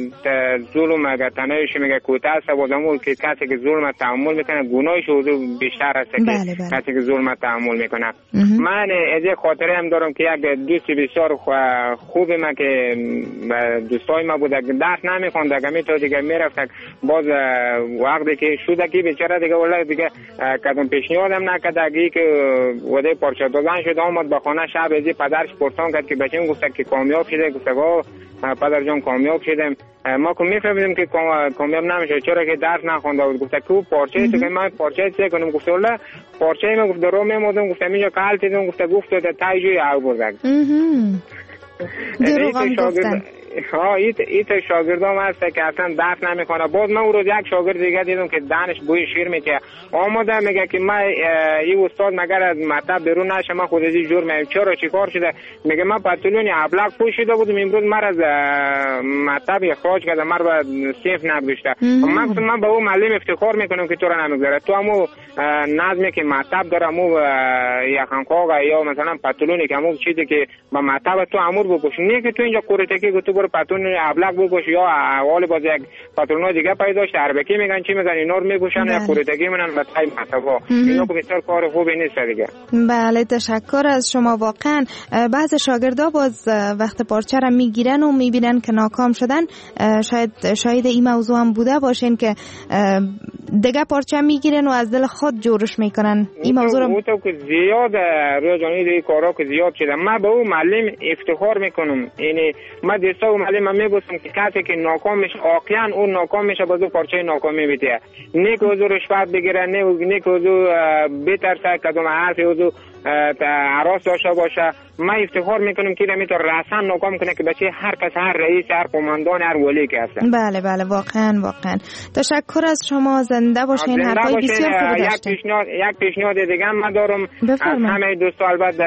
ظلم اگه تنهایش میگه کوته است و دمول که کسی که ظلم تحمل میکنه گناهش و بیشتر است که بله بله. کسی که ظلم تحمل میکنه. من از یک خاطره هم دارم که یک دوست بسیار خوبی من که دوستای ما بود درس نمیخوند اگه میتو دیگه میرفت، باز وقتی که شده که بیچاره دیگه والله دیگه کدوم پیشنهادم نکرد، اگه که وده پارچه دادن شد آمد به خانه شب ازی پدرش پرسان کرد که بچه‌م گفت که کامیاب شده، گفت گفت پدر جان کامیاب شدم. ما که میفهمیدیم که کامیاب نمیشه چرا که درس نخونده بود. گفت که پارچه تو که من پارچه چه کنم؟ گفت والله پارچه ما گفت درو میمودم، گفت اینجا کالت دیدم، گفت گفت تا تایجوی او بردن. دروغ هم گفتن. ها ایت ایت شاگردام هست که اصلا درس نمیخونه. باز من اون روز یک شاگرد دیگه دیدم که دانش بوی شیر میشه آماده میگه که من این استاد مگر از مطلب بیرون نشه من خود از جور میام. چرا چیکار شده؟ میگه من پتلون ابلق پوشیده بودم امروز من از مطلب اخراج کرده من با صفر نگذاشته. من گفتم من به اون معلم افتخار میکنم که تو را نمیگذاره. تو همو نظمی که مطلب داره همو یخنقاق یا مثلا پتلونی که همو چیزی که با مطلب تو امور بپوش نه که تو اینجا کورتکی که تو برو پتلون ابلق بپوش یا اول باز یک پتلون دیگه پیدا داشت عربکی میگن چی میگن اینا رو میپوشن یا کورتکی منن به تای مطلبا. اینا که بسیار کار خوبی نیست دیگه. بله تشکر از شما. واقعا بعض شاگردا باز وقت پارچه را میگیرن و میبینن که ناکام شدن شاید شاید این موضوع هم بوده باشین که دیگه پارچه میگیرن و از دل خود جورش میکنن. این موضوع رو تو که زیاد روی جانی دی کارا که زیاد شده. من به اون معلم افتخار میکنم. یعنی من دوستا و معلم میگفتم که کسی که ناکام میشه واقعا اون ناکام میشه باز پارچه ناکامی میده. نه که حضور رشوت بگیره نه نه که حضور بترسه کدوم حرف حضور عراس داشته باشه. من افتخار میکنم که میتونه رسن ناکام کنه که بچه هر کس هر رئیس هر قماندان هر ولی که هستن. بله بله واقعا واقعا تشکر از شما. زنده باشین. حرفای بسیار خوب داشتین. یک پیشنهاد یک پیشنهاد دیگه هم دارم از همه دوستا. البته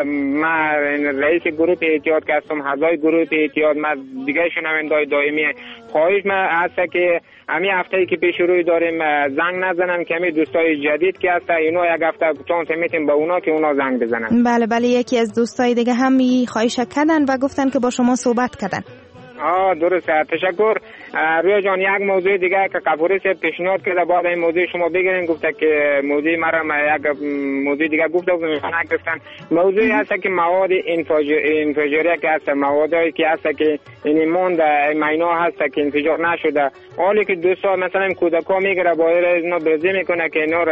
من رئیس گروه احتیاط هستم اعضای گروه احتیاط من دیگه شنوندای دائمی خواهش من هست که همین هفته‌ای که پیش روی داریم زنگ نزنن که همین دوستای جدید که هستن اینا یک هفته چانس میتیم به اونا که اونا زنگ بزنن. بله بله یکی از دوستای دیگه هم خواهش کردن و گفتن که با شما صحبت کردن. آه درسته تشکر. رویا جان یک موضوع دیگه که قفوری سے پیشنهاد کرده بعد این موضوع شما بگیرین گفته که موضوع مرا یک موضوع دیگه گفته بودم نگفتن. موضوعی هست که مواد انفجاری که هست موادی که هست که این موند مینا هست که انفجار نشده حالی که دوستا مثلا کودکا میگیره باید اینا برزی میکنه که اینا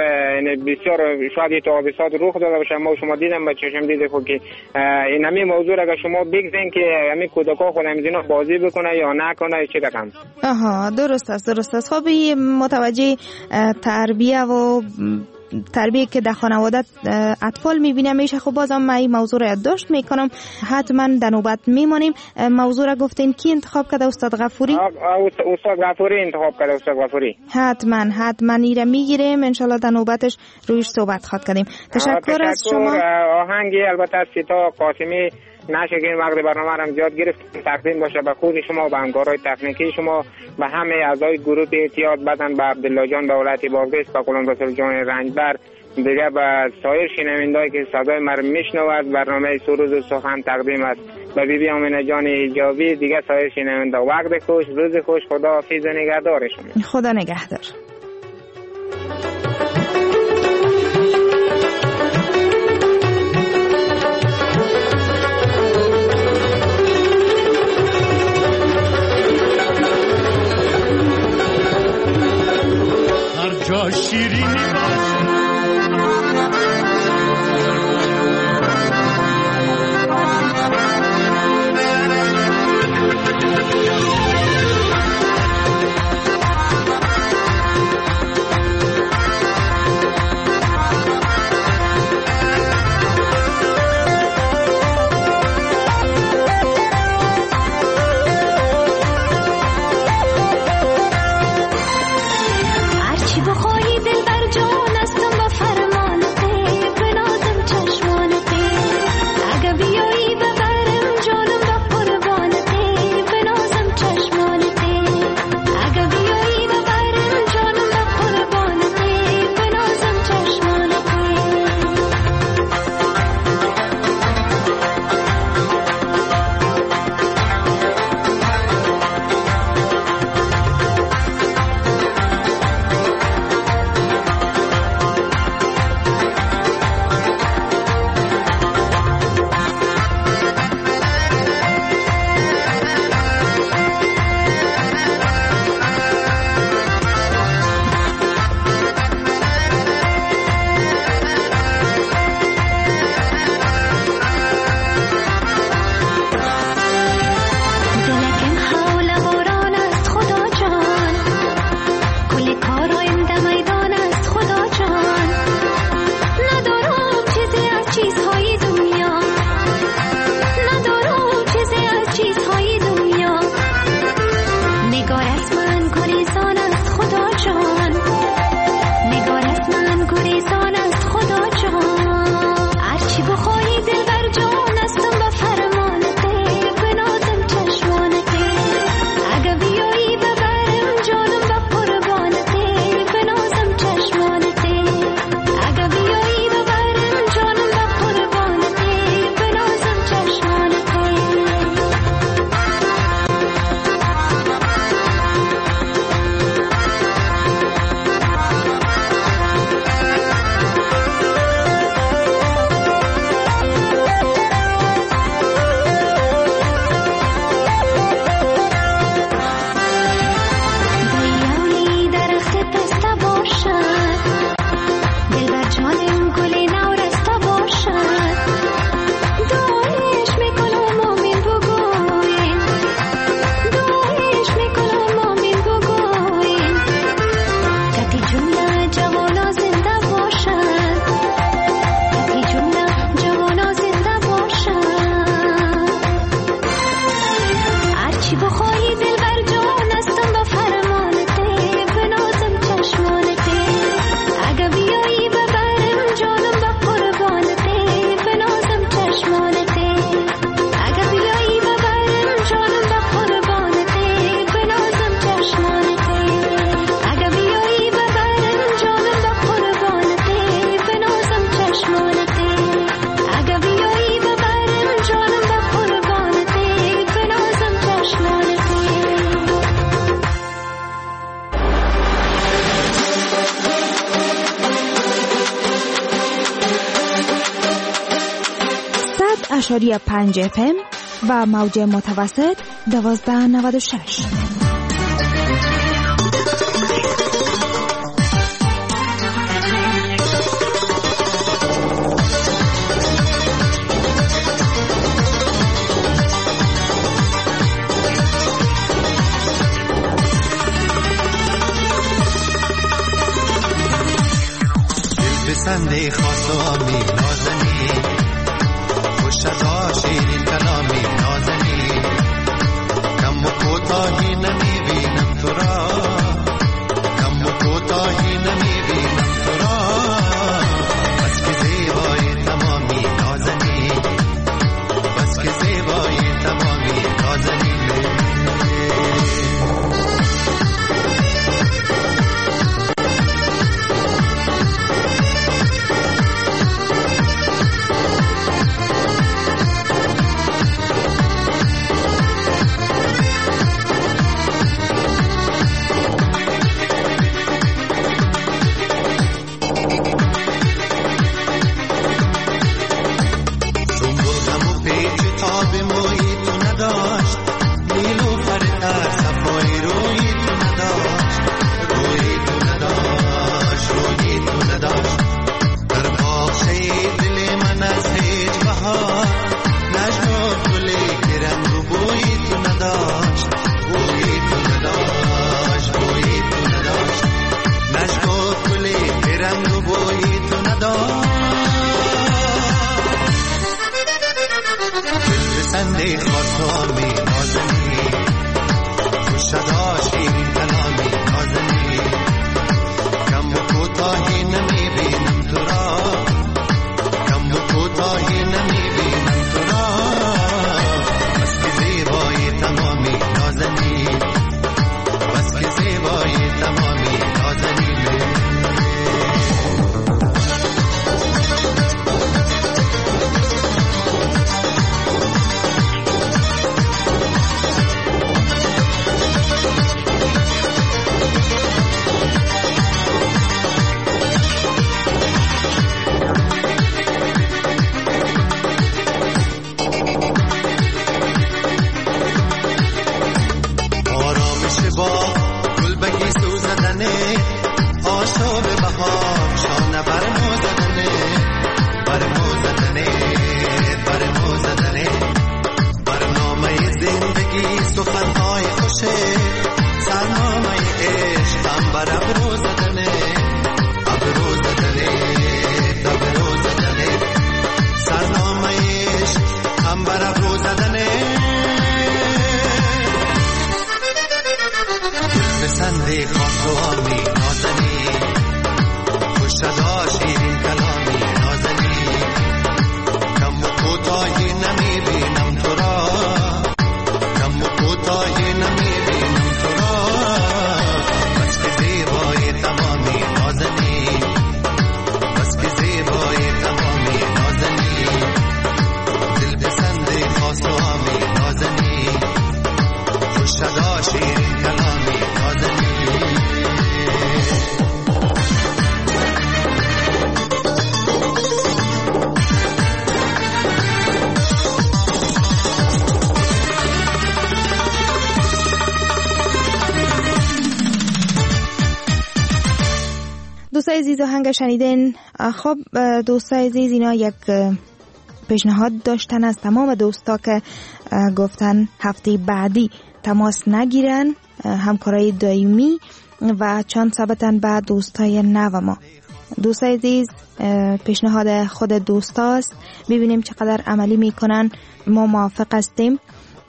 بسیار شاید تابستان رخ داده باشه. ما شما دیدم با چشم دیده خود که این همین موضوع اگر شما بگین که همین کودکا خود اینا بازی بکنه یا نکنه چه رقم. آها درست است درست است. خب متوجه تربیه و تربیه که در خانواده اطفال میبینم میشه. خب بازم من این موضوع را یادداشت میکنم حتما در نوبت میمانیم. موضوع را گفتین کی انتخاب کرده استاد غفوری؟ استاد غفوری انتخاب کرده. استاد غفوری حتما حتما ایره میگیریم انشالله در نوبتش رویش صحبت خواهد کردیم. تشکر از شما. آهنگی البته سیتا قاسمی نشه که این وقت برنامه رو زیاد گرفت تقدیم باشه به خود شما و به همکارای تکنیکی شما به همه اعضای گروه احتیاط بدن به عبدالله جان به ولایت بادغیس به قلم رسول جان رنجبر دیگه به سایر شنوندهایی که صدای مرا میشنود برنامه سروز و سخن تقدیم است به بی بی امینه جان ایجابی دیگه سایر شنونده وقت خوش روز خوش خدا حافظ و نگهدارشون. خدا نگهدار. جا شیرینی باشه هرچی بخواهی دل بر جان است اشاری پنج اف ام و موج متوسط دوازده نود و شش. بسنده خاص و آمی نازنی خوش از شیرین کلامی نازنی کم و کوتاهی نمی بینم تو را کم و کوتاهی نمی بینم تو را بس که زیبای تمامی نازنی بس که زیبای تمامی نازنی دوستای عزیز آهنگ شنیدین. خب دوستای عزیز اینا یک پیشنهاد داشتن از تمام دوستا که گفتن هفته بعدی تماس نگیرن، همکارای دائمی و چند ثبتن بعد دوستای نو ما. دوستای عزیز پیشنهاد خود دوستاست، ببینیم چقدر عملی میکنن. ما موافق هستیم.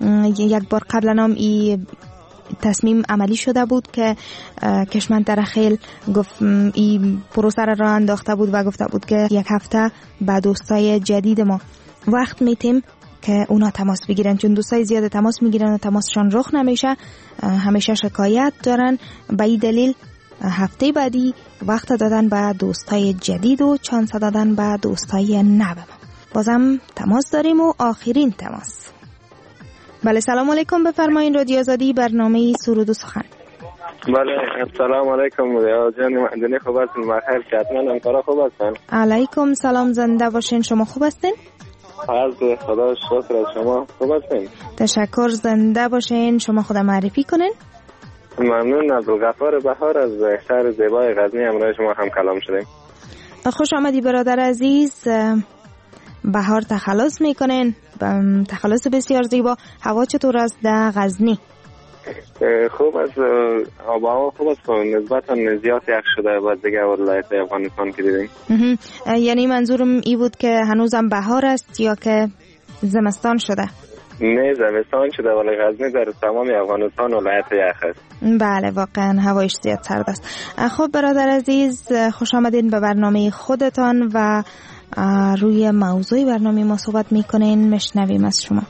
یک بار قبلا هم ای تصمیم عملی شده بود که کشمن درخیل گفت این پروسه را راه انداخته بود و گفته بود که یک هفته بعد دوستای جدید ما وقت میتیم که اونا تماس بگیرن، چون دوستای زیاد تماس میگیرن و تماسشان رخ نمیشه، همیشه شکایت دارن. به این دلیل هفته بعدی وقت دادن به دوستای جدید و چانس دادن به دوستای نو. بازم تماس داریم و آخرین تماس. بله سلام علیکم، بفرمایید. رادیو آزادی، برنامه سرود و سخن. بله سلام علیکم جان مهندنی، خوب هستین؟ بخیر، حتما همکارا خوب هستن؟ علیکم سلام، زنده باشین. شما خوب هستین؟ از خدا شکر از شما. خوب هستین؟ تشکر، زنده باشین. شما خودم معرفی کنین. ممنون. عبدالغفار بهار از شهر زیبای غزنی همراه شما هم کلام شدیم. خوش آمدی برادر عزیز. بهار تخلص میکنین، تخلص بسیار زیبا. هوا چطور است در غزنی؟ خوب است، آب و هوا خوب است، نسبتا زیاد یخ شده و دیگه ولایت افغانستان که دیدیم. یعنی منظورم ای بود که هنوزم بهار است یا که زمستان شده؟ نه زمستان شده ولی غزنی در تمام افغانستان ولایت یخ است. بله واقعا هوایش زیاد سرد است. خب برادر عزیز، خوش آمدین به برنامه خودتان و روی موضوع برنامه ما صحبت میکنین، مشنویم از شما.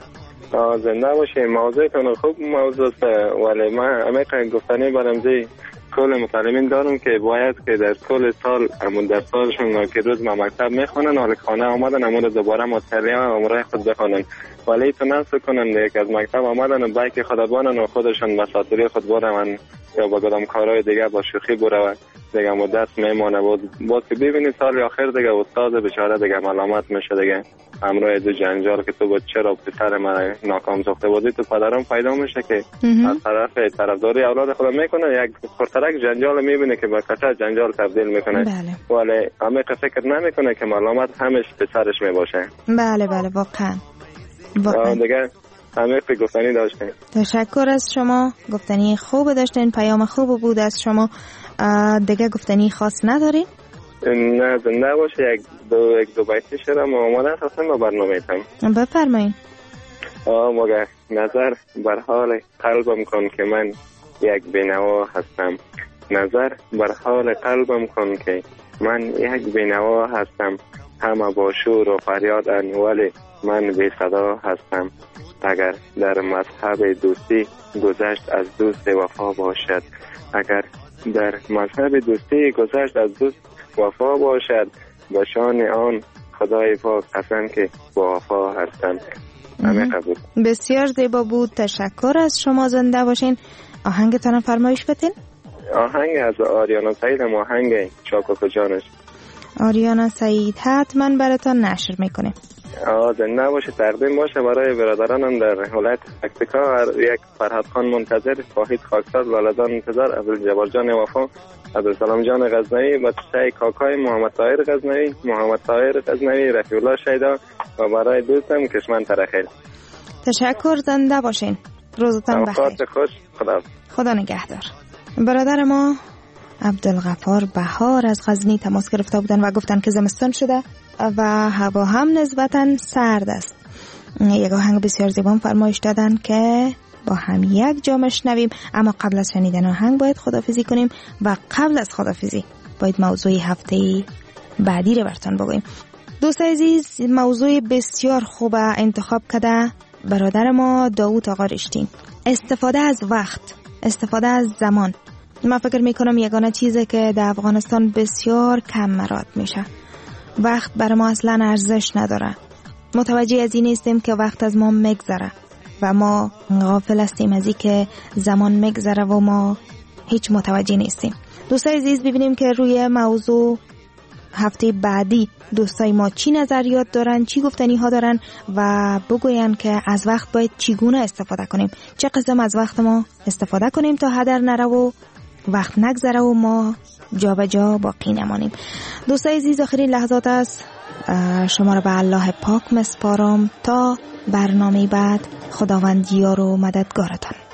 زنده باشیم. موضوعتون خوب موضوع است ولی من عمیق گفتنی برمزی کل مطالبین دارم که باید که در کل سال همون در سالشون که روز ما مکتب میخونن حالا خانه آمدن همون دوباره مطالعه امرای خود بخونن ولی تو نفس کنن یک از مکتب آمدن و بایک خود بانن و خودشون مساطری خود برون یا با گدام کارهای دیگه با شوخی برون دیگه مدت میمانه بود باز که ببینی سال آخر دیگه استاد بیچاره دیگه ملامت میشه دیگه امروز دو جنجال که تو بود چرا پسر من ناکام ساخته بودی تو پدرم پیدا میشه که از طرف طرفداری اولاد خود میکنه یک پرترک جنجال میبینه که با کچا جنجال تبدیل میکنه بله. ولی عمیق فکر نمیکنه که ملامت همش پسرش میباشه. بله بله واقعا واقعا دیگه عمیق گفتنی داشتین. تشکر از شما، گفتنی خوب داشتین، پیام خوب بود از شما. دیگه گفتنی خاص ندارین؟ نه زنده باشه. یک دو یک دو بیتی شدم و آماده هستم با برنامه تم. بفرمایین. آه مگه نظر بر حال قلبم کن که من یک بینوا هستم. نظر بر حال قلبم کن که من یک بینوا هستم. همه با شور و فریاد ولی من بی صدا هستم. اگر در مذهب دوستی گذشت از دوست وفا باشد اگر در مذهب دوستی گذشت از دوست وفا باشد با شان آن خدای پاک قسم که با وفا هستند. همه قبول. بسیار زیبا بود، تشکر از شما، زنده باشین. آهنگتان فرمایش بتین. آهنگ از آریانا سعید، آهنگ چاکو جانش. آریانا سعید حتما براتان نشر میکنه. آه زنده باشه، تقدیم باشه برای برادرانم در ولایت تکتیکا. یک فرهاد خان منتظر، فاهید خاکسار، لاله‌جان انتظار، عبدالجبار جان وفا، عبدالسلام جان غزنوی، بچه کاکای محمد طاهر غزنوی، محمد طاهر غزنوی، رفیع الله شیدا و برای دوستم کشمن ترخیل. تشکر، زنده باشین. روزتان بخیر. خوش. خدا خدا نگهدار. برادر ما عبدالغفار بهار از غزنی تماس گرفته بودن و گفتن که زمستان شده و هوا هم نسبتاً سرد است. یک آهنگ بسیار زیبا فرمایش دادن که با هم یک جا مشنویم، اما قبل از شنیدن آهنگ باید خداحافظی کنیم و قبل از خداحافظی باید موضوع هفته بعدی رو براتون بگویم. دوست عزیز، موضوع بسیار خوب انتخاب کرده برادر ما داوود آقا رشتین. استفاده از وقت، استفاده از زمان. من فکر میکنم یگانه چیزی که در افغانستان بسیار کم مراد میشه. وقت برای ما اصلا ارزش نداره. متوجه از این نیستیم که وقت از ما میگذره و ما غافل هستیم از این که زمان میگذره و ما هیچ متوجه نیستیم. دوستای عزیز، ببینیم که روی موضوع هفته بعدی دوستای ما چی نظریات دارن، چی گفتنی ها دارن و بگوین که از وقت باید چگونه استفاده کنیم، چه قسم از وقت ما استفاده کنیم تا هدر نره و وقت نگذره و ما جا به جا باقی نمانیم. دوستای عزیز، آخرین لحظات است. شما را به الله پاک مسپارم تا برنامه بعد. خداوند یار و مددگارتان.